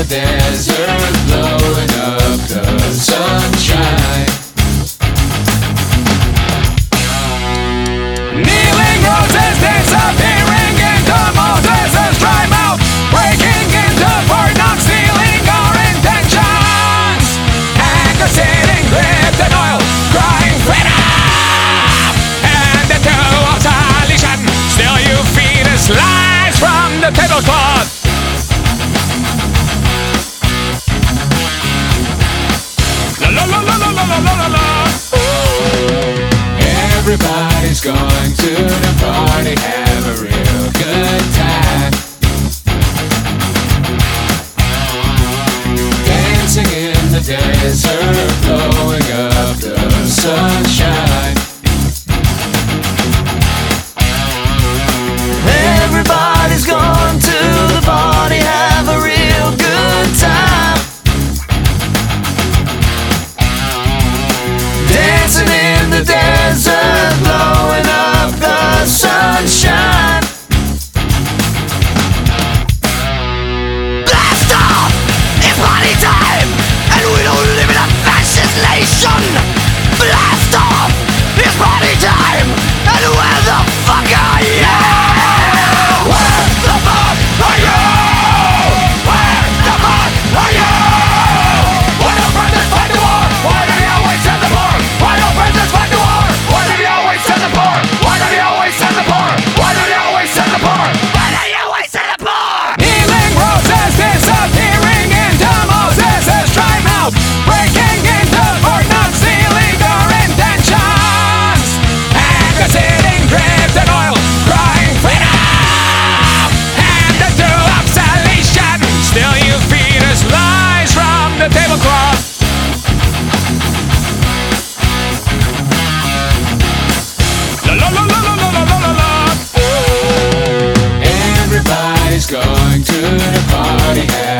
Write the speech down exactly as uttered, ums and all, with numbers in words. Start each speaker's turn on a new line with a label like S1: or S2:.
S1: the desert, blowing up the sunshine. Kneeling roses disappearing into Moses' dry mouth, breaking into Fort Knox, stealing our intentions. Anger sitting gripped in oil, crying freedom. And the two of salvation, still you feed us lies from the tablecloth. La la la la la la la la la. Everybody's going to the party, have a real good time. Dancing in the desert, blowing up the sunshine.
S2: Everybody's going to the party, have a real good time. Dancing in the desert, blowing up the sunshine. Blast off! It's party time! And we don't live in a fascist nation! Blast off! It's party time! And where the fuck are you? Where the fuck are you? Where the fuck are you? Why don't brothers fight the war? Why do you always send the poor? Why don't brothers fight the war? Why do you always send the poor? Why do you always send the poor? Why do you always send the poor? Why do you always send the poor?
S1: Healing roses disappearing into Moses' dry mouth, breaking into Fort Knox, stealing our intentions. Anger sitting gripped in oil, crying freedom. And the two of salvation, still you feed us lies from the tablecloth. La la la la la la la la la. Everybody's going to the party.